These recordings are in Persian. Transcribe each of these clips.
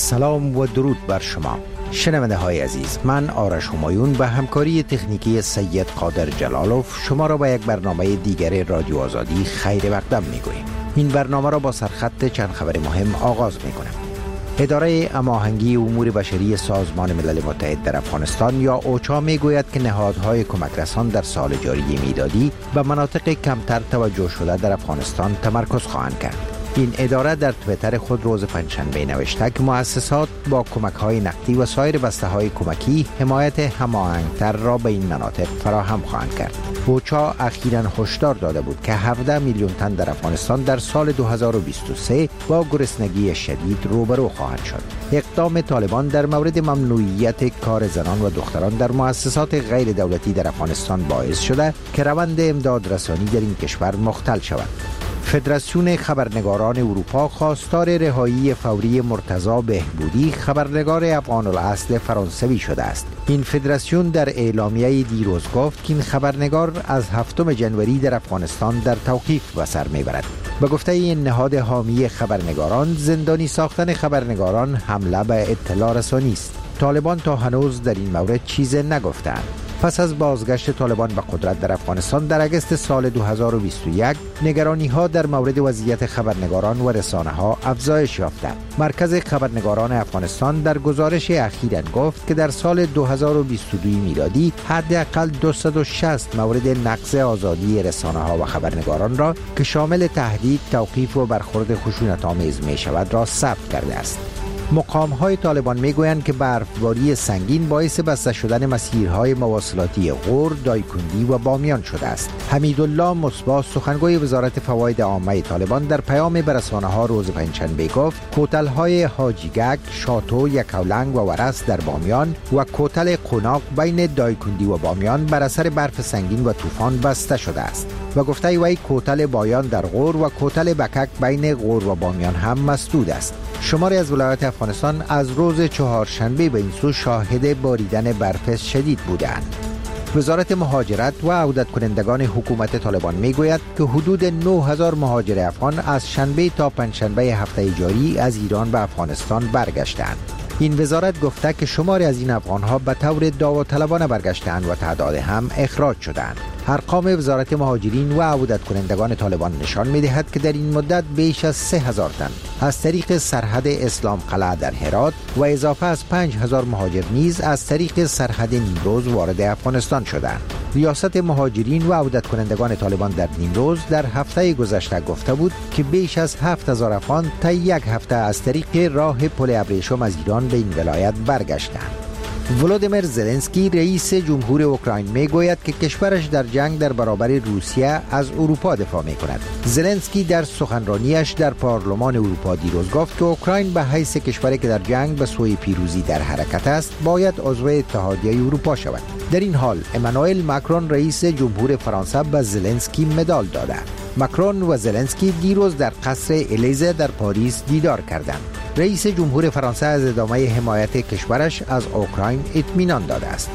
سلام و درود بر شما شنونده های عزیز. من آرش همایون به همکاری تکنیکی سید قادر جلالوف شما را به یک برنامه دیگر رادیو آزادی خیر مقدم می گوییم. این برنامه را با سرخط چند خبر مهم آغاز می کنم. اداره هماهنگی امور بشری سازمان ملل متحد در افغانستان یا اوچا می گوید که نهادهای کمک رسان در سال جاری میلادی به مناطق کمتر توجه شده در افغانستان تمرکز خواهند کرد. این اداره در تویتر خود روز پنجشنبه نوشته که مؤسسات با کمک‌های نقدی و سایر بسته‌های کمکی حمایت هماهنگ‌تر را به این مناطق فراهم خواهند کرد. اوچا اخیراً هشدار داده بود که 17 میلیون تن در افغانستان در سال 2023 با گرسنگی شدید روبرو خواهند شد. اقدام طالبان در مورد ممنوعیت کار زنان و دختران در مؤسسات غیر دولتی در افغانستان باعث شده که روند امداد رسانی در این کشور مختل شود. فدراسیون خبرنگاران اروپا خواستار رهایی فوری مرتضی بهبودی خبرنگار افغان الاصل فرانسوی شده است. این فدراسیون در اعلامیه دیروز گفت که این خبرنگار از 7 ژانویه در افغانستان در توقیف به سر میبرد. به گفته این نهاد حامی خبرنگاران، زندانی ساختن خبرنگاران حمله به اطلاع رسانی است. طالبان تا هنوز در این مورد چیزی نگفتند. پس از بازگشت طالبان به قدرت در افغانستان در اگست سال 2021 نگرانی‌ها در مورد وضعیت خبرنگاران و رسانه‌ها افزایش یافته. مرکز خبرنگاران افغانستان در گزارش اخیراً گفت که در سال 2022 میلادی حداقل 260 مورد نقض آزادی رسانه‌ها و خبرنگاران را که شامل تهدید، توقیف و برخورد خشونت‌آمیز می‌شود را ثبت کرده است. مقام‌های طالبان می‌گویند که برفباری سنگین باعث بسته شدن مسیرهای مواصلاتی غور، دایکندی و بامیان شده است. حمیدالله مصباح سخنگوی وزارت فواید عامه طالبان در پیام به رسانه‌ها روز پنجشنبه گفت کوتل‌های حاجیگک، شاتو، یکاولنگ و ورس در بامیان و کوتل قوناق بین دایکندی و بامیان بر اثر برف سنگین و طوفان بسته شده است. و گفته وی کوتل بایان در غور و کوتل بکک بین غور و بامیان هم مسدود است. شماری از ولایات افغانستان از روز چهارشنبه به این سو شاهد باریدن برف شدید بودند. وزارت مهاجرت و عودت کنندگان حکومت طالبان میگوید که حدود 9000 مهاجر افغان از شنبه تا پنجشنبه هفته جاری از ایران به افغانستان برگشتند. این وزارت گفته که شماری از این افغان‌ها به طور داوطلبانه برگشتند و تعداد هم اخراج شدند. ارقام وزارت مهاجرین و عودت کنندگان طالبان نشان می‌دهد که در این مدت بیش از 3000 تن از طریق سرحد اسلام قلعه در هرات و اضافه از 5000 مهاجر نیز از طریق سرحد نیمروز وارد افغانستان شدند. ریاست مهاجرین و عودت کنندگان طالبان در نیمروز در هفته گذشته گفته بود که بیش از 7000 افغان تا یک هفته از طریق راه پل ابریشم از ایران به این ولایت برگشتند. ولودیمیر زلنسکی رئیس جمهور اوکراین میگوید که کشورش در جنگ در برابر روسیه از اروپا دفاع میکند. زلنسکی در سخنرانیش در پارلمان اروپا دیروز گفت که اوکراین به حیث کشوری که در جنگ به سوی پیروزی در حرکت است باید عضو اتحادیه اروپا شود. در این حال امانوئل ماکرون رئیس جمهور فرانسه به زلنسکی مدال داده. ماکرون و زلنسکی دیروز در قصر الیزه در پاریس دیدار کردند. رئیس جمهور فرانسه از ادامه حمایت کشورش از اوکراین اطمینان داده است.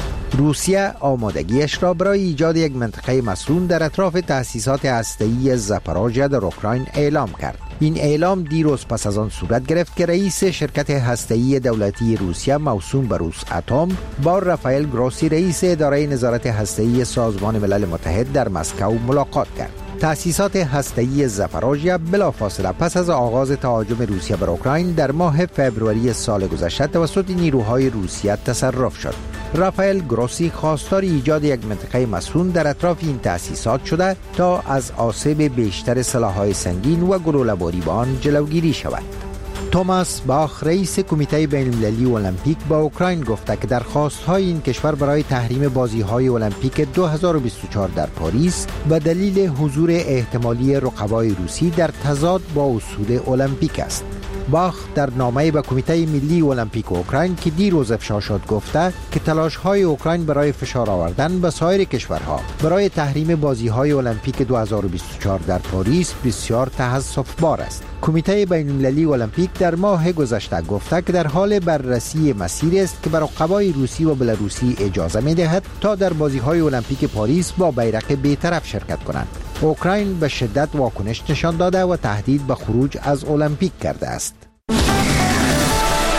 روسیه آمادگیش را برای ایجاد یک منطقه مسئول در اطراف تأسیسات هسته‌ای زاپاروژیا در اوکراین اعلام کرد. این اعلام دیروز پس از آن صورت گرفت که رئیس شرکت هسته‌ای دولتی روسیه موسوم به روس اتم با رافائل گروسی رئیس اداره نظارت هسته‌ای سازمان ملل متحد در مسکو ملاقات کرد. تأسیسات هسته‌ای زاپاروژیا بلافاصله پس از آغاز تهاجم روسیه بر اوکراین در ماه فوریه سال گذشته توسط نیروهای روسیه تصرف شد. رافائل گروسی خواستار ایجاد یک منطقه مسکون در اطراف این تأسیسات شده تا از آسیب بیشتر سلاح‌های سنگین و گلوله‌باری به آن جلوگیری شود. توماس باخ رئیس کمیته بین‌المللی المپیک با اوکراین گفته که درخواست‌های این کشور برای تحریم بازی‌های المپیک 2024 در پاریس به دلیل حضور احتمالی رقبای روسی در تضاد با اصول المپیک است. باخ در نامه‌ای به کمیته ملی المپیک اوکراین که دیروز افشا شد گفته که تلاش‌های اوکراین برای فشار آوردن به سایر کشورها برای تحریم بازی‌های المپیک 2024 در پاریس بسیار تأسف‌بار است. کمیته بین‌المللی المپیک در ماه گذشته گفته که در حال بررسی مسیری است که بر رقبای روسی و بلاروسی اجازه می‌دهد تا در بازی‌های المپیک پاریس با بیرق بی‌طرف شرکت کنند. اوکراین به شدت واکنش نشان داده و تهدید به خروج از المپیک کرده است.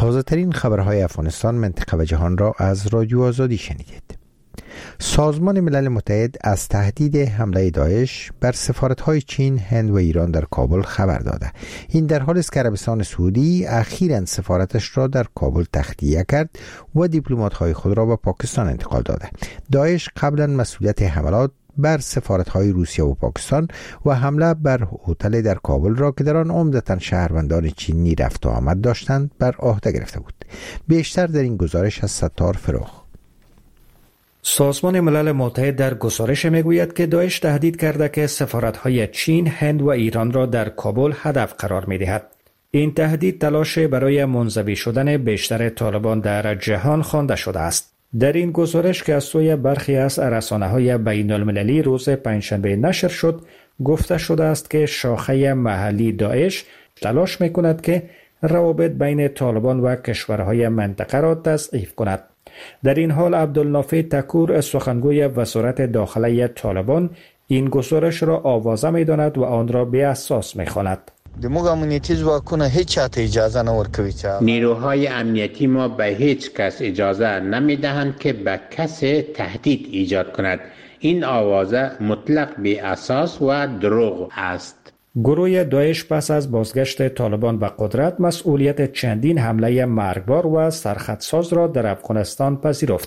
تازه ترین خبرهای افغانستان، منطقه و جهان را از رادیو آزادی شنیدید. سازمان ملل متحد از تهدید حمله داعش بر سفارت‌های چین، هند و ایران در کابل خبر داده. این در حالی است که عربستان سعودی اخیراً سفارتش را در کابل تخلیه کرد و دیپلمات‌های خود را به پاکستان انتقال داده. داعش قبلا مسئولیت حملات بر سفارت‌های روسیه و پاکستان و حمله بر هتل در کابل را که در آن عمدتاً شهروندان چینی رفت و آمد داشتند بر عهده گرفته بود. بیشتر در این گزارش از ستار فروخ. سازمان ملل متحد در گزارش میگوید که داعش تهدید کرده که سفارت‌های چین، هند و ایران را در کابل هدف قرار می‌دهد. این تهدید تلاش برای منزوی شدن بیشتر طالبان در جهان خوانده شده است. در این گزارش که از سوی برخی از رسانه‌های بین‌المللی روز پنجشنبه نشر شد، گفته شده است که شاخه محلی داعش تلاش می‌کند که روابط بین طالبان و کشورهای منطقه را تضعیف کند. در این حال عبدالنافع تکور، سخنگوی وزارت داخله طالبان، این گزارش را آوازه می‌داند و آن را بی اساس می‌خواند. نیروهای امنیتی ما به هیچ کس اجازه نمی‌دهند که به کسی تهدید ایجاد کند. این آوازه مطلق بی اساس و دروغ است. گروه داعش پس از بازگشت طالبان به قدرت مسئولیت چندین حمله مرگبار و سرخطساز را در افغانستان پذیرفت.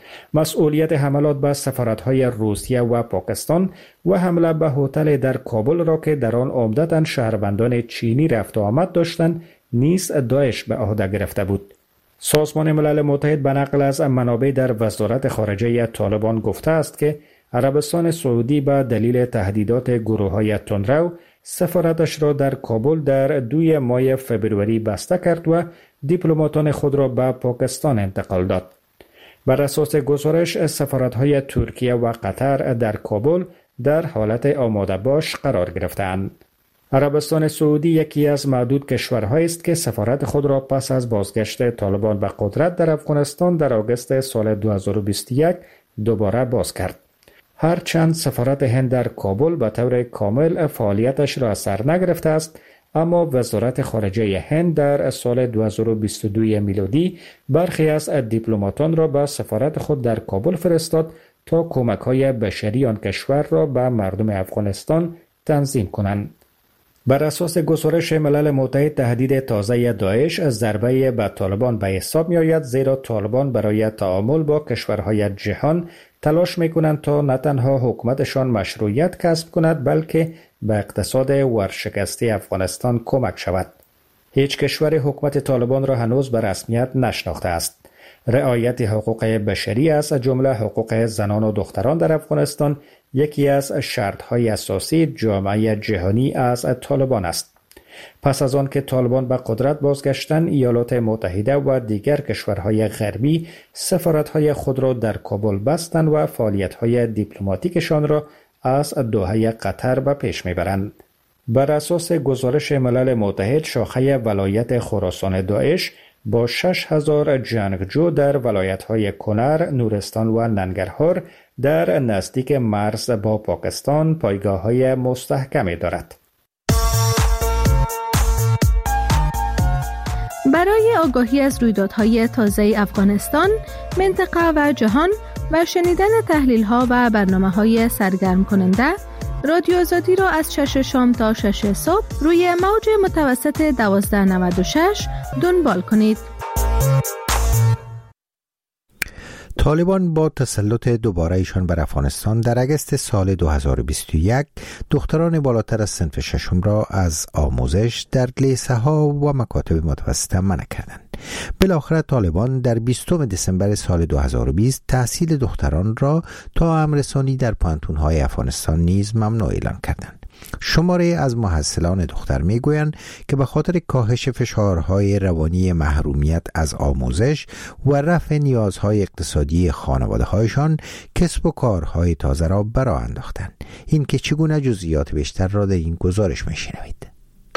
مسئولیت حملات به سفارت‌های روسیه و پاکستان و حمله به هتل در کابل را که در آن عمدتاً شهروندان چینی رفت و آمد داشتند نیز داعش به عهده گرفته بود. سازمان ملل متحد به نقل از منابع در وزارت خارجه طالبان گفته است که عربستان سعودی به دلیل تهدیدات گروه‌های تندرو سفارتش را در کابل در 2 ماه فبروری بسته کرد و دیپلماتان خود را به پاکستان انتقال داد. بر اساس گزارش، سفارت‌های ترکیه و قطر در کابل در حالت آماده باش قرار گرفتند. عربستان سعودی یکی از معدود کشورهایی است که سفارت خود را پس از بازگشت طالبان به قدرت در افغانستان در آگوست سال 2021 دوباره باز کرد. هرچند سفارت هند در کابل به طور کامل فعالیتش را سر نگرفته است، اما وزارت خارجه هند در سال 2022 میلادی برخی از دیپلماتان را به سفارت خود در کابل فرستاد تا کمک‌های بشری آن کشور را به مردم افغانستان تنظیم کنند. بر اساس گزارش ملل متحد، تهدید تازه داعش از ضربه به طالبان به حساب می آید، زیرا طالبان برای تعامل با کشورهای جهان تلاش می کنند تا نه تنها حکومتشان مشروعیت کسب کند بلکه به اقتصاد ورشکسته افغانستان کمک شود. هیچ کشور حکومت طالبان را هنوز به رسمیت نشناخته است. رعایت حقوق بشری از جمله حقوق زنان و دختران در افغانستان یکی از شرط‌های اساسی جامعه جهانی از طالبان است. پس از آن که طالبان به قدرت بازگشتند، ایالات متحده و دیگر کشورهای غربی سفارت‌های خود را در کابل بستند و فعالیت‌های دیپلماتیکشان را از دوحه قطر به پیش می‌برند. بر اساس گزارش ملل متحد، شاخه ولایت خراسان داعش با 6000 جنگجو در ولایت‌های کنر، نورستان و ننگرهار در نزدیک مرز با پاکستان پایگاه‌های مستحکمی دارد. برای آگاهی از رویدادهای تازه افغانستان، منطقه و جهان و شنیدن تحلیل‌ها و برنامه‌های سرگرم کننده، رادیو آزادی را از 6 شام تا 6 صبح روی موج متوسط 1296 دنبال کنید. طالبان با تسلط دوباره ایشان بر افغانستان در اگست سال 2021 دختران بالاتر از صنف ششم را از آموزش در لیسه ها و مکاتب متوسطه منع کردند. بالاخره طالبان در 20 دسامبر سال 2020 تحصیل دختران را تا همرسانی در پانتون‌های افغانستان نیز ممنوع اعلان کردند. شماره از محصلان دختر میگویند که به خاطر کاهش فشارهای روانی محرومیت از آموزش و رفع نیازهای اقتصادی خانواده‌هایشان کسب و کارهای تازه را برآ انداختند. این که چگونه جزئیات بیشتر را در این گزارش میشنوید.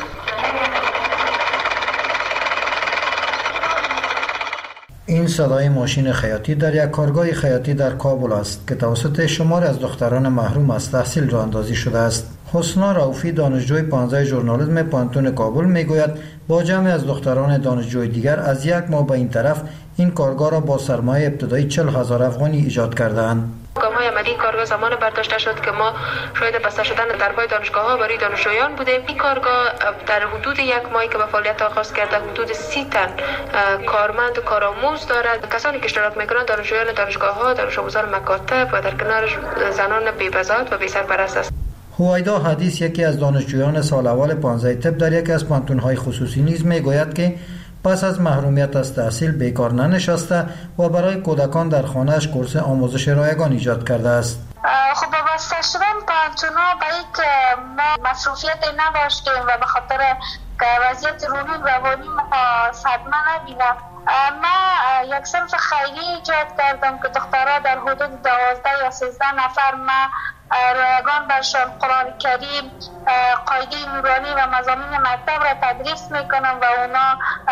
این صدای ماشین خیاطی در یک کارگاه خیاطی در کابل است که توسط شماری از دختران محروم از تحصیل راه اندازی شده است. حسنا رؤوفی دانشجوی 15 ژورنالیسم پانتون کابل میگوید با جمع از دختران دانشجوی دیگر از یک ماه به این طرف این کارگاه را با سرمایه ابتدایی 40,000 افغانی ایجاد کرده‌اند. گام‌های عملی کارگاه زمان برداشته شد که ما شاهد بسته شدن درهای دانشگاه‌ها برای دانشجویان بودیم. این کارگاه در حدود یک ماهی که به فعالیت آغاز کرده حدود 30 تن کارمند و کارآموز دارد. کسانی که اشتراک می‌کنند دانشجویان دانشگاه‌ها، دانش آموزان مکاتب و در کنار زنان بی‌بضاعت و بی‌سرپرست است. هویدا حدیث یکی از دانشجویان سال اول 15 طب در یکی از پانتون‌های خصوصی نیز میگوید که پس از محرومیت از تحصیل بیکار ننشسته و برای کودکان در خانه‌اش کورس آموزش رایگان ایجاد کرده است. خب وابسته شدن پانتونا به اینکه ما مصروفیت نداشتیم و به خاطر وضعیت روحی و روانی ما صدمه نبینم، ما یک صنف خیری ایجاد کردم که دخترها در حدود 12 یا 13 نفر ما رایگان برشان قرآن کریم، قاعده نورانی و مضامین مکتب را تدریس میکنم و اونا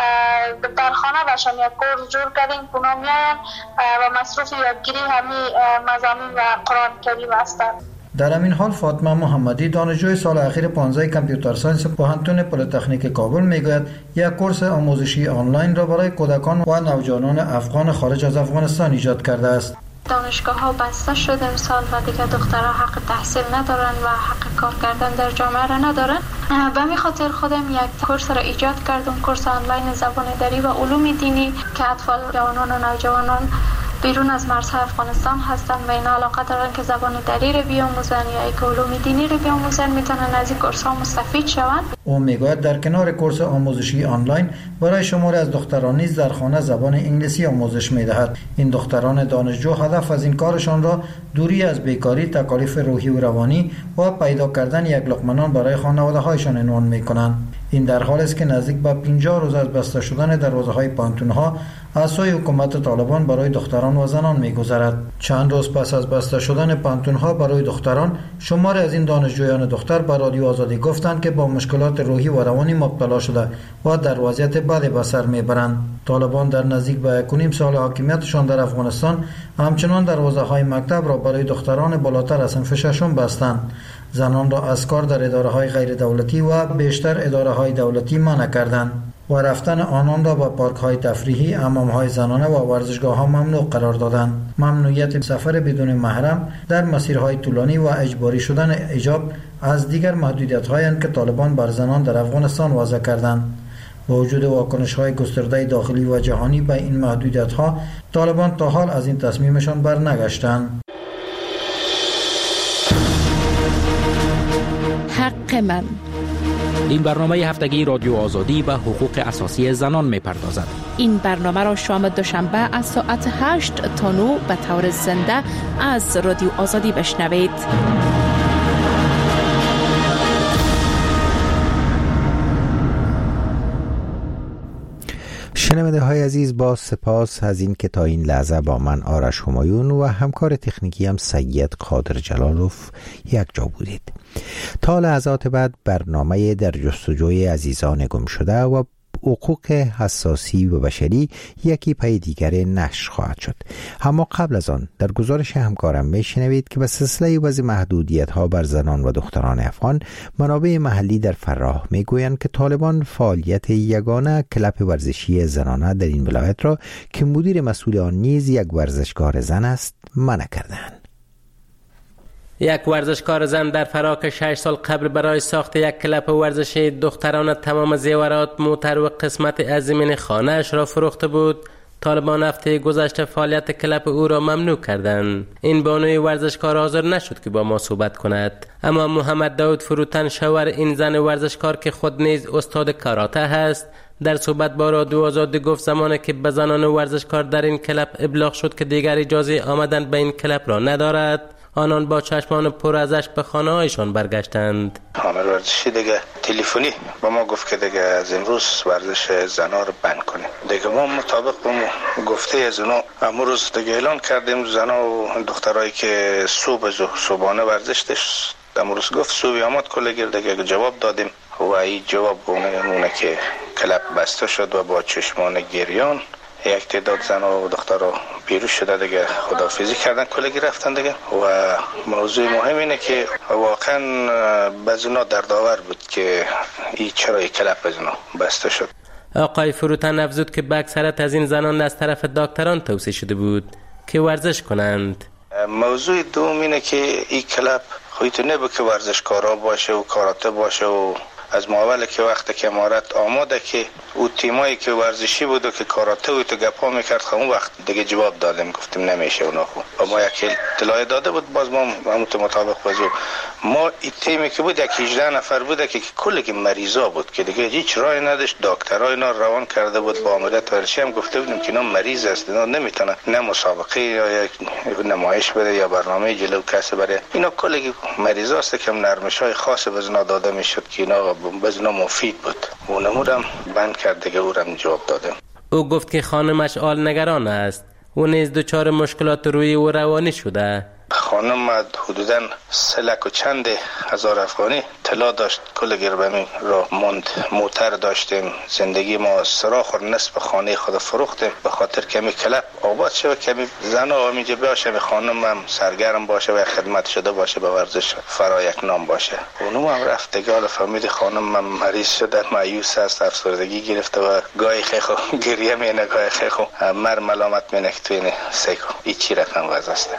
در خانه برشان یک کورس جور کردیم که اونا میاین و مصروف یادگیری همین مضامین و قرآن کریم هستند. در همین حال فاطمه محمدی دانشجوی سال اخیر 15 کامپیوتر ساینس پوهنتون پلی‌تکنیک کابل میگوید یک کورس آموزشی آنلاین را برای کودکان و نوجوانان افغان خارج از افغانستان ایجاد کرده است. دانشگاه‌ها بسته شده امسال و دیگه دخترها حق تحصیل ندارن و حق کار کردن در جامعه را ندارن. به همین خاطر خودم یک کورس را ایجاد کردم، کورس آنلاین زبان دری و علوم دینی که اطفال، جوانان و نوجوانان بیرون از مرزهای افغانستان هستند و اینا علاقه دارن که زبان دری رو بیاموزن یا یک علوم دینی رو بیاموزن، میتونن از این کورس ها مستفید شوند. او میگوید در کنار کورس آموزشی آنلاین برای شماری از دختران نیز در خانه زبان انگلیسی آموزش میدهد. این دختران دانشجو هدف از این کارشان را دوری از بیکاری، تکالیف روحی و روانی و پیدا کردن یک لقمه نان برای خانواده هایشان عنوان میکنند. این در حالی است که نزدیک به 50 روز از بسته شدن دروازه‌های پانتون‌ها از سوی حکومت طالبان برای دختران و زنان می‌گذرد. چند روز پس از بسته شدن پانتون‌ها برای دختران، شماری از این دانشجویان دختر به رادیو آزادی گفتند که با مشکلات روحی و روانی مبتلا شده و در وضعیت بدی به سر میبرند. طالبان در نزدیک به 1.5 سال حاکمیتشان در افغانستان همچنان دروازه‌های مکتب را برای دختران بالاتر از صنف ششم بستند. زنان را از کار در اداره‌های غیر دولتی و بیشتر اداره‌های دولتی منع کردند و رفتن آنان را به پارک‌های تفریحی، حمام‌های زنانه و ورزشگاه‌ها ممنوع قرار دادند. ممنوعیت سفر بدون محرم در مسیرهای طولانی و اجباری شدن حجاب از دیگر محدودیت‌هایی که طالبان بر زنان در افغانستان وضع کردند. با وجود واکنش‌های گسترده داخلی و جهانی به این محدودیت‌ها، طالبان تا حال از این تصمیمشان برنگشتند. حق من. این برنامه هفتگی رادیو آزادی و حقوق اساسی زنان می‌پردازد. این برنامه را شام دوشنبه از ساعت 8 تا 9 به طور زنده از رادیو آزادی بشنوید. شنونده های عزیز، با سپاس از این که تا این لحظه با من آرش همایون و همکار تکنیکی هم سید قادر جلالوف یک جا بودید. تا لحظات بعد برنامه در جستجوی عزیزان گم شده و حقوق حساسی و بشری یکی پی دیگر نشر خواهد شد. اما قبل از آن در گزارش همکارم میشنوید که به سلسله وضع محدودیت ها بر زنان و دختران افغان، منابع محلی در فراه میگویند که طالبان فعالیت یگانه کلب ورزشی زنانه در این ولایت را که مدیر مسئول آن نیز یک ورزشکار زن است منع کردند. یک ورزشکار زن در فراه که 6 سال قبل برای ساخت یک کلب ورزشی دختران تمام زیورات، موتر و قسمت از زمین خانه‌اش را فروخته بود، طالبان هفته گذشته فعالیت کلب او را ممنوع کردند. این بانوی ورزشکار حاضر نشد که با ما صحبت کند، اما محمد داود فروتن، شوهر این زن ورزشکار که خود نیز استاد کاراته است، در صحبت با رادیو آزادی گفت زمانی که به زنان ورزشکار در این کلب ابلاغ شد که دیگر اجازه آمدن به این کلب را ندارد، آنان با چشمان پر ازش به خانه هایشان برگشتند. عامل ورزشی دیگه تلفنی با ما گفت که دیگه از امروز ورزش زنا رو بند کنیم. دیگه ما مطابق با گفته از اونا امروز دیگه اعلان کردیم زنا و دخترایی که صبحانه ورزش داشت امروز گفت صبح آمد کل گیر دیگه جواب دادیم و این جواب اونه که کلب بسته شد و با چشمان گریان یک تعداد زن و دخترها بیرون شده دیگه خداحافظی کردن، کلگی رفتن دیگه. و موضوع مهم اینه که واقعا بزنا دردآور بود که این چرا کلب بزنا بسته شد. آقای فروتن افزود که به اکثریت از این زنان از طرف دکتران توصیه شده بود که ورزش کنند. موضوع دوم اینه که این کلب خودت نبود که ورزشکارا باشه و کاراته باشه و از ماول که وقت که امارت آماده که او تیمایی که ورزشی بود و که کاراته و تو گپا میکرد اون وقت دیگه جواب دادیم گفتیم نمیشه اونا خوب. ما یک اطلاع داده بود باز ما همون مطابق بازو ما این تیمی که بود یک 18 نفر بود که کلی مریضا بود که دیگه هیچ راهی نداشت. دکترها اینا روان کرده بود با ماموریت ورزشی هم گفته بودیم که اینا مریض است، اینا نمیتونن نه مسابقه یا نمایش بده یا برنامه جلو کسی بره. اینا کلی مریضا است که نرمش‌های خاص بزنا داده میشد که اینا بزنا مفید بود. اونمودم بند کرد دیگه اورم جواب دادم. او گفت که خانمش آل نگران است. او نیز دچار مشکلات روحی و روانی شده. خانم حدوداً 3 لک و چند هزار افغانی طلا داشت، کل گربمی را ماند. موتر داشتیم، زندگی ما سراخ و نصف خانه خود فروختیم به خاطر کمی کلب آباد شه و کمی زن و اینجا باشه، خانم هم سرگرم باشه و خدمت شده باشه به ورزش فرا یک نام باشه. اونم هم رفت دیگه. حالا فهمید خانم هم مریض شده، مایوس است، افسردگی گرفته و گاهی خیخو گریه مینه، گاهی خیخو مر ملامت مینه که توی سیکو این چی رقم وضع است.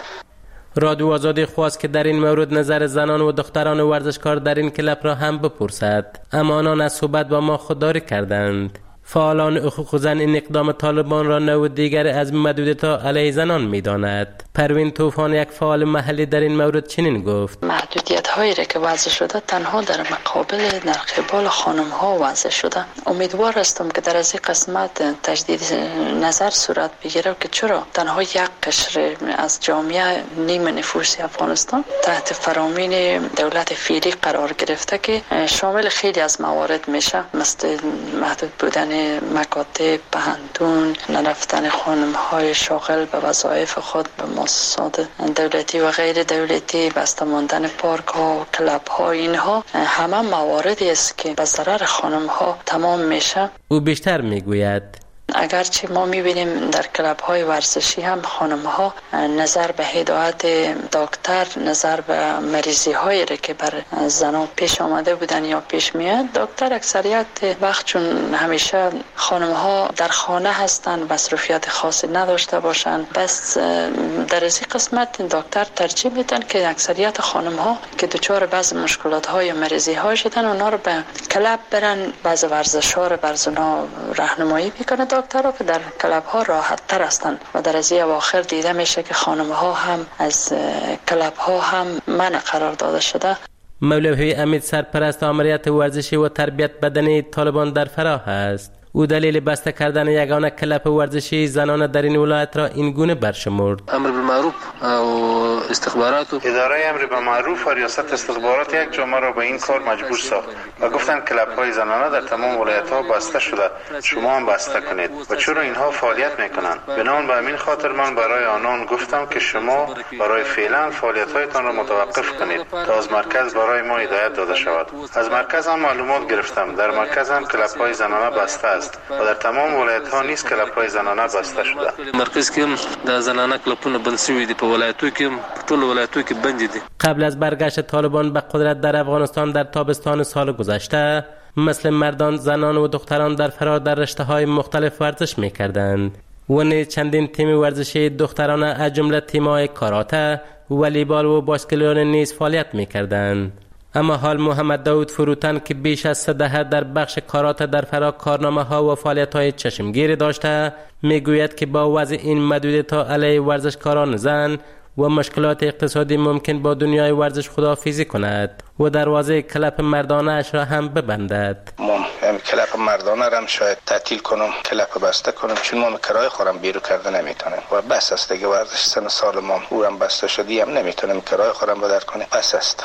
رادیو آزادی خواست که در این مورد نظر زنان و دختران ورزشکار در این کلب را هم بپرسد، اما آنان از صحبت با ما خودداری کردند. فعالان حقوق زن این اقدام طالبان را نوع دیگر از محدودیت‌ها علیه زنان می‌داند. پروین طوفان یک فعال محلی در این مورد چنین گفت: محدودیت‌هایی را که وضع شده تنها در مقابل در قبال خانم‌ها وضع شده. امیدوار هستم که در از این قسمت تجدید نظر صورت بگیره که چرا تنها یک قشر از جامعه نیم نفوس افغانستان تحت فرامین دولت فعلی قرار گرفته که شامل خیلی از موارد میشه، مثل محدود بودن مکاتب، پهندون، نرفتن خانم‌های شاغل به وظایف خود به مؤسسات دولتی و غیر دولتی، بسته ماندن پارک‌ها و کلب‌ها. اینها همه مواردی است که به ضرر خانم‌ها تمام میشه. او بیشتر میگوید اگرچه ما میبینیم در کلب‌های ورزشی هم خانم‌ها نظر به هدایت دکتر، نظر به مریضی‌هایی که بر زنان پیش آمده بودن یا پیش میاد، دکتر اکثریت وقت چون همیشه خانم‌ها در خانه هستن، مصروفیت خاصی نداشته باشن، بس در این قسمت دکتر ترجیح میدن که اکثریت خانم‌ها که دچار بعض مشکلات‌های یا مریضی‌ها شدن اونا رو به کلب برن، بعض ورزش‌ها رو بر زنا راهنمایی میکنه دکترها که در کلب ها راحت تر هستند و در از اواخر دیده میشه که خانم ها هم از کلب ها هم منع قرار داده شده. مولوی امید سرپرست آمریت ورزشی و تربیت بدنی طالبان در فراه است. او دلیل بسته کردن یگانه کلب ورزشی زنان در این ولایت را این گونه برشمرد: امر بالمعروف و استخبارات و اداره امر بالمعروف و ریاست استخبارات یک جامعه را به این کار مجبور ساخت و گفتند کلب های زنانه در تمام ولایت ها بسته شده، شما هم بسته کنید. و چرا اینها فعالیت میکنند؟ بنابراین به همین خاطر من برای آنان گفتم که شما برای فعلا فعالیت هایتان را متوقف کنید تا از مرکز برای ما هدایت داده شود. از مرکز هم معلومات گرفتم، در مرکز هم کلب های زنانه بسته است و در تمام ولایت ها نیست کلب های زنانه بسته شده. مرکز که د زنانه کلبونه بند شوي دي په ولایتو کې ټول ولایتو کې بند دي. قبل از برگشت طالبان به قدرت در افغانستان در تابستان سال گذشته، مثل مردان، زنان و دختران در فرار در رشته‌های مختلف ورزش می‌کردند و نیز چندین تیم ورزشی دخترانه از جمله تیم‌های کاراته، والیبال و باسکتبال نیز فعالیت می‌کردند. اما حال محمد داود فروتن که بیش از 3 دهه در بخش کاراته در فرا کارنامه ها و فعالیت های چشمگیری داشته، میگوید که با وضع این محدودیت‌ها علیه ورزشکاران زن و مشکلات اقتصادی ممکن با دنیای ورزش خداحافظی کند و دروازه کلب مردانه اش را هم ببندد. ما کلب مردانه را هم شاید تعطیل کنم، کلب بسته کنم، چون ما کرایه خورم بیرو کرده نمیتونم و بس است دیگه. ورزش سن سال ما اورم بسته شدی هم نمیتونم کرایه خورم بدر کنم، بس است.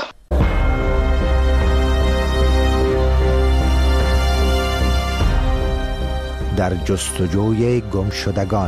در جستجوی گمشدگان.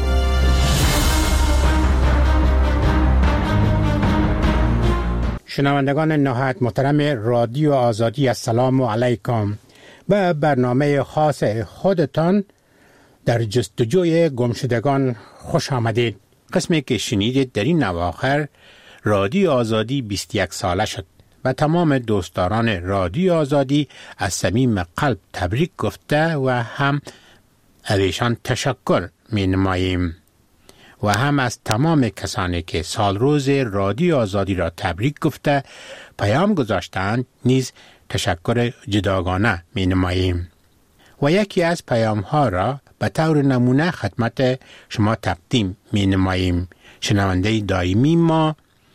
شنوندگان نهایت محترم رادیو آزادی، السلام علیکم. به برنامه خاص خودتان در جستجوی گمشدگان خوش آمدید. قسمی که شنیدید در این اواخر رادیو آزادی 21 ساله شد و تمام دوستداران رادیو آزادی از صمیم قلب تبریک گفته و هم ازشان تشکر می نماییم و هم از تمام کسانی که سال روز رادیو آزادی را تبریک گفته پیام گذاشتند نیز تشکر جداگانه می نماییم و یکی از پیام ها را به طور نمونه خدمت شما تقدیم می نماییم. شنونده دائمی ما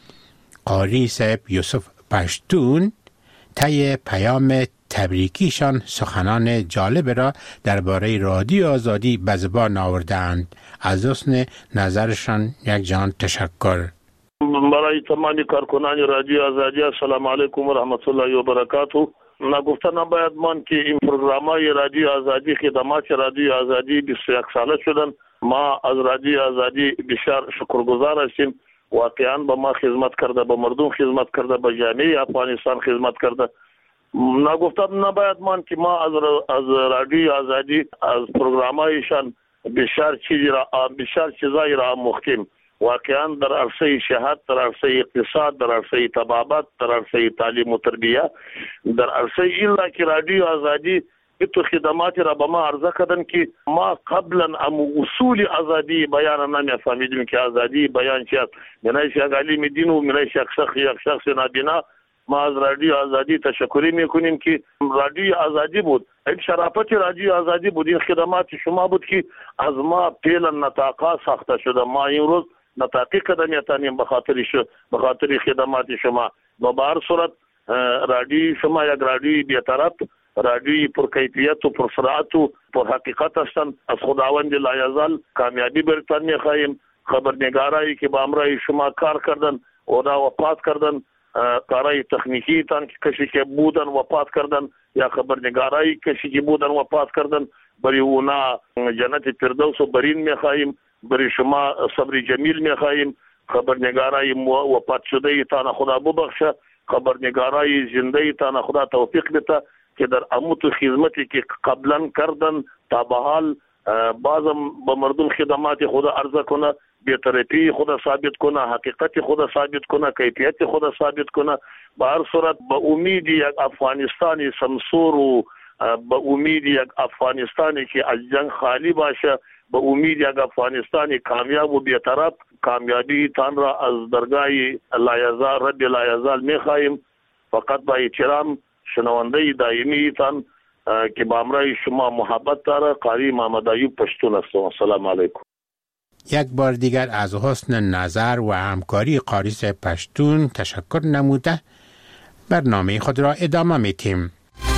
قاری صاحب یوسف پشتون طی پیام تبریکیشان سخنان جالب را درباره رادیو آزادی به زبان آوردند. از حسن نظرشان یک جان تشکر. برای تمام کارکنان رادیو آزادی السلام علیکم و رحمت الله و برکاته. نگفته نباید من که این پروگرام‌های رادیو آزادی خدمات رادیو آزادی 21 ساله شدن. ما از رادیو آزادی بسیار شکرگزار هستیم. واقعا به ما خدمت کرده، به مردم خدمت کرده، به جامعه افغانستان خدمت کرده. نگفته نباید من که ما از رادیو آزادی از پروگرام‌هایشان بسیار چیزایی را آموختیم. واقعا در عرصه صحت، در عرصه اقتصاد، در عرصه طبابت، در عرصه تعلیم و تربیه، در عرصه ایلا که رادیو آزادی تو خدمات را به ما عرضه کردن که ما قبلا اصول آزادی بیان نمی‌فهمیدیم که آزادی بیان چیست. منایش یک عالم دین و منایش یک شخص نابینا. ما از رادیو آزادی تشکری میکنیم که رادیو آزادی بود. این شرافت رادیو آزادی بود. این خدمات شما بود که از ما پیل نطاقا ساخته شده. ما این روز نطاقی قدم یتانیم به خاطر خدمات شما. به هر صورت رادیو شما یک رادیو بی‌طرف، رادیو پر کیفیت و پر سرعت و پر حقیقت هستند. از خداوند لایزال کامیابی برتان می‌خواهیم. خبرنگارایی که با امرای شما کار کردن اونا وفات کردن، کارهای تکنیکی تان که کسی که بودن وفات کردن یا خبرنگارایی کسی که بودن وفات کردن، برای اونا جنت فردوس و برین می‌خواهیم. برای شما صبر جمیل می‌خواهیم. خبرنگارای وفات شده تان خدا ببخشه، خبرنگارای زنده تان خدا توفیق بده که در اموت خدمتی که قبلا کردن تا به حال بازم با مردم خدمات خدا عرضه کنه، بی‌طرفی خدا ثابت کنه، حقیقت خدا ثابت کنه، کیفیت خدا ثابت کنه. به هر صورت به امید یک افغانستانی سمسور و به امید یک افغانستانی که از جنگ خالی باشه، به امید یک افغانستانی کامیاب و بی‌طرف، کامیابی تان را از درگاه لایزال رب لایزال می‌خواهیم. فقط با احترام شنونده دائمی تان که با امرای شما محبت داره، قاری محمد ایوب پشتون هستم. السلام علیکم. یک بار دیگر از حسن نظر و همکاری قاری صاحب پشتون تشکر نموده برنامه خود را ادامه میتیم.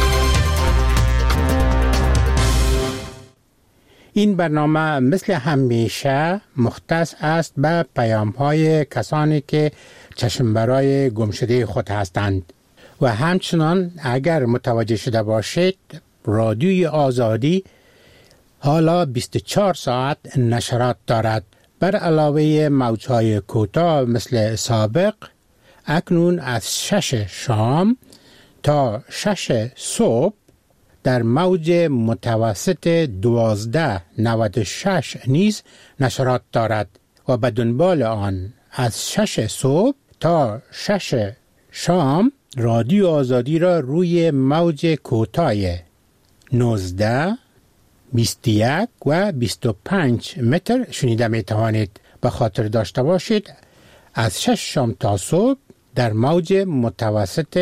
این برنامه مثل همیشه مختص است به پیام‌های کسانی که چشم برای گمشده خود هستند و همچنان اگر متوجه شده باشید رادیوی آزادی حالا 24 ساعت نشرات دارد. بر علاوه موجهای کوتاه مثل سابق، اکنون از 6 شام تا 6 صبح در موج متوسط 1296 نیز نشرات دارد و به دنبال آن از 6 صبح تا 6 شام رادیو آزادی را روی موج کوتاه 19 21 و 25 متر شنیده می توانید. به خاطر داشته باشید از 6 شام تا صبح در موج متوسط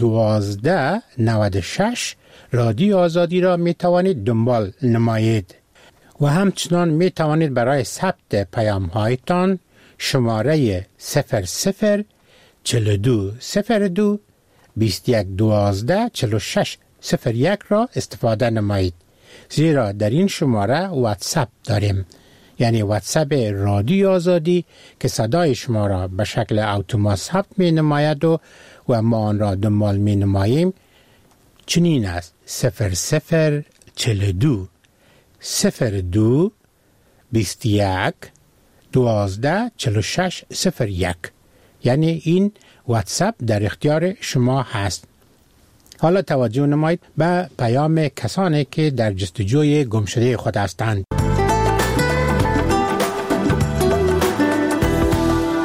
1296 رادیو آزادی را می توانید دنبال نمایید و همچنان می توانید برای ثبت پیام هایتان شماره 00 42 02 21 12 46 01 را استفاده نمایید، زیرا در این شماره واتساپ داریم، یعنی واتساپ رادیو آزادی که صدای شما را به شکل اتومات ثبت می نماید و ما آن را دنبال می نماییم. چنین است: 00 42 02 21 12 46 01. یعنی این واتساپ در اختیار شما هست. حالا توجه نمایید به پیام کسانی که در جستجوی گمشده خود هستند.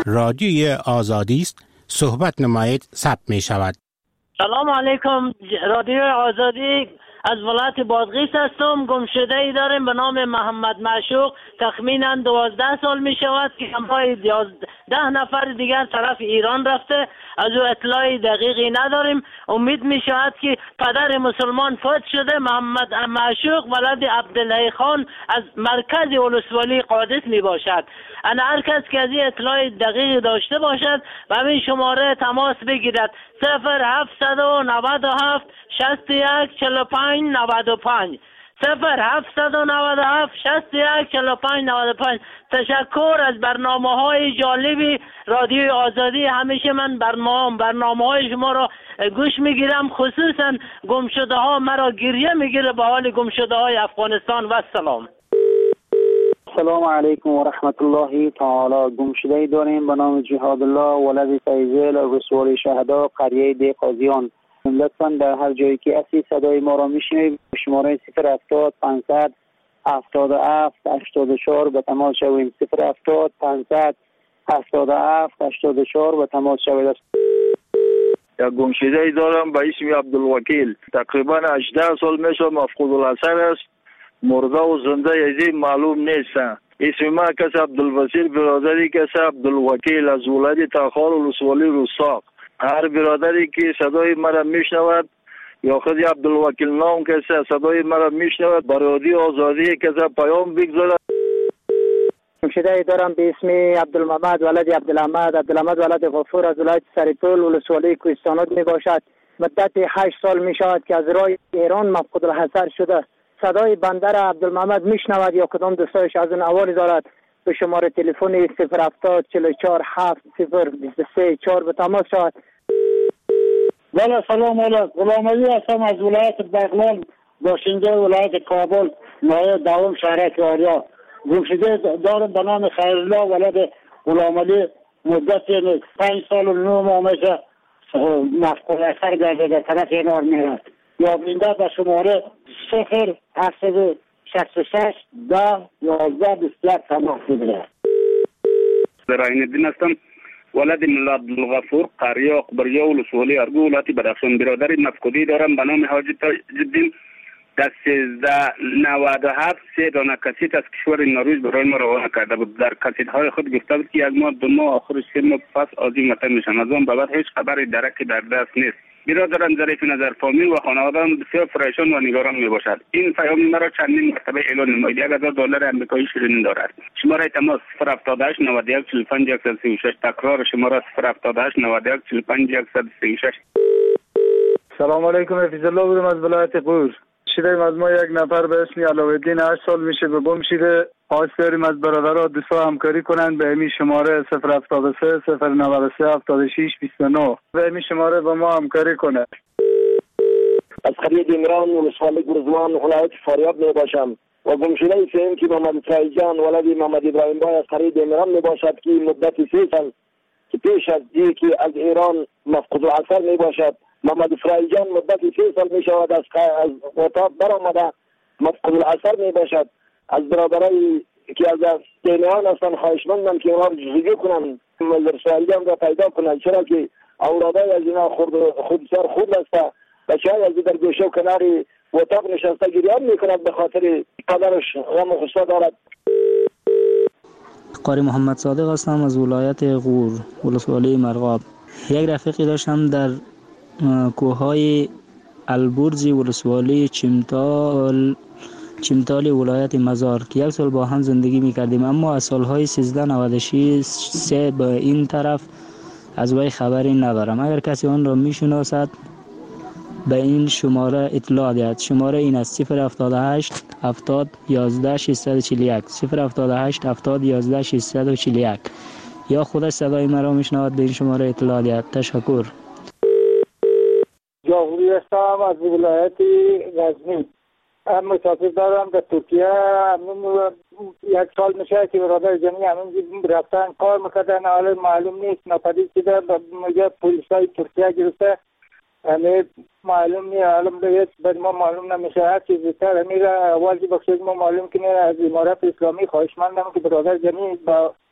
رادیوی آزادی است. صحبت نمایید ثبت می شود. سلام علیکم. رادیو آزادی از ولایت بادغیس هستم. گمشده ای داریم به نام محمد معشوق. تخمینا 12 سال می شود که همراه 10 نفر دیگر طرف ایران رفته. از او اطلاعی دقیقی نداریم. امید می شود که پدر مسلمان فوت شده. محمد معشوق ولد عبدالله خان از مرکز ولسوالی قادس می باشد. انا هر کس که از این اطلاع دقیق داشته باشد و همین شماره تماس بگیرد 0797 61 45 95 0797 61 45 95. تشکر از برنامه‌های جالبی رادیو آزادی. همیشه من برنامه‌های شما را گوش میگیرم، خصوصا گمشده‌ها مرا گریه میگیره به حال گمشده‌های افغانستان. و سلام. السلام علیکم و رحمت الله تعالی. گمشده‌ای داریم به نام جهاد الله ولد فیضل رسول شهدا قریه دی قاضیان. لطفاً در هر جایی که اسی صدای ما را میشنوید شماره 070 500 77 84 به تماس شویم. 070 500 77 84 به تماس شوید. یک گمشده‌ای دارم به اسم عبدالوکیل. تقریبا 18 سال میشه مفقود البصر است. مرده و زنده یزی معلوم نیست. اسم ما کس عبدالبصیر، برادری کس عبدالوکیل از ولایت تاخار ولسوالی روساق. هر برادری که صدای مرا میشنود یا خود عبدالوکیل نام کسی صدای مرا میشنود بر رادیو آزادی کسی پیام بگذارد. گمشده‌ای دارم به اسم عبدالمحمد ولد عبدالحمد ولد غفور از ولایت سریپول ولسوالی کوهستانات می باشد. مدت 8 سال می شود که از راه ایران مفقود الحضر شده. صدای بنده را عبدالمحمد میشنود یا کدام دوستایش از اون احوالی دارد به شماره تلفن 070 44 7 023 4 به تماس شود. بله سلام علیکم. غلام علی هستم از ولایت بغلان باشنده ولایت کابل نایب دوم شهر کاریا. گمشده دارم به نام خیرالله ولد غلام علی. مدت 5 سال و 9 ماه میشه مفقود البصر گردیده در طرف اینار میرد. یا بینده به شماره 0766 10 11 21 تماس بگیرد. عین الدین هستم ولد ملا عبدالغفور قریه اکبریه ولسوالی ارگو ولایت بدخشان. برادر مفقودی دارم به نام حاجی تاج‌الدین. در 1397 3 دانه کاسیت از کشور نروژ برای ما روانه کرده بود. در کاسیت های خود گفته بود که 1 ماه 2 ماه آخر 3 ماه پس از این وطن میشن. از آن بعد هیچ خبری درکی در دست نیست. برادرم ظریف نظر فامیل و خانواده‌ام بسیار پریشان و نگران میباشد. این پیام مرا چندین مرتبه اعلان نماید. $1000 آمریکایی شیرین دارد. شماره تماس 078 91 45 136. تکرار شماره 078 91 45 136. سلام علیکم. حفیظ الله بودم از ولایت قور. شیریم از ما یک نفر به اسم علاءالدین 8 سال میشه به گم شده. خواست داریم از برادرها دوستا همکاری کنند به امی شماره 073 093 76 29 به امی شماره با ما همکاری کنند. از قریه دیمران ولسوالی گرزوان ولایت فاریاب می باشم و گمشده سیم که محمد فرایجان ولد محمد ابراهیم بای از قریه دیمران می باشد که مدت 3 سال که پیش از که از ایران مفقود البصر می باشد. محمد فرایجان مدت 3 سال می شود از اتاق برآمده مفقود البصر می باشد. از برادرای که از دیمیان هستن خواهشمندم که اونا رو جزگی کنن رسوالیان را پیدا کنن، چرا که اولادای از اینا خود بسیار خوب است. بچه های از در گوشه و کناری اتاق نشسته گریان میکند به خاطر پدرش غم و غصه دارد. قاری محمد صادق هستم از ولایت غور ولسوالی مرغاب. یک رفیقی داشتم در کوههای البرز ولسوالی چمتال ولایت مزار که 1 سال با هم زندگی میکردیم، اما از سالهای 1396 به این طرف از وی خبری ندارم. اگر کسی آن را میشناسد به این شماره اطلاع دهد. شماره این است 078 70 11 641 078 70 11 641 یا خودش صدای مرا میشنود به این شماره اطلاع دهد. تشکر. جاوری هستم از ولایت غزنی. مسافر دارم در ترکیه. 1 سال میشه که برادر جمعی همین رفتن کار میکردن، حالا معلوم نیست ناپدید شده. میگه پلیسای ترکیه گرفته، همه معلوم نیست. حالا بعد ما معلوم نمیشه. هر چیز بیشتر همین را آوازی بخشید ما معلوم کنه. از امارت اسلامی خواهشمندم که برادر جمعی با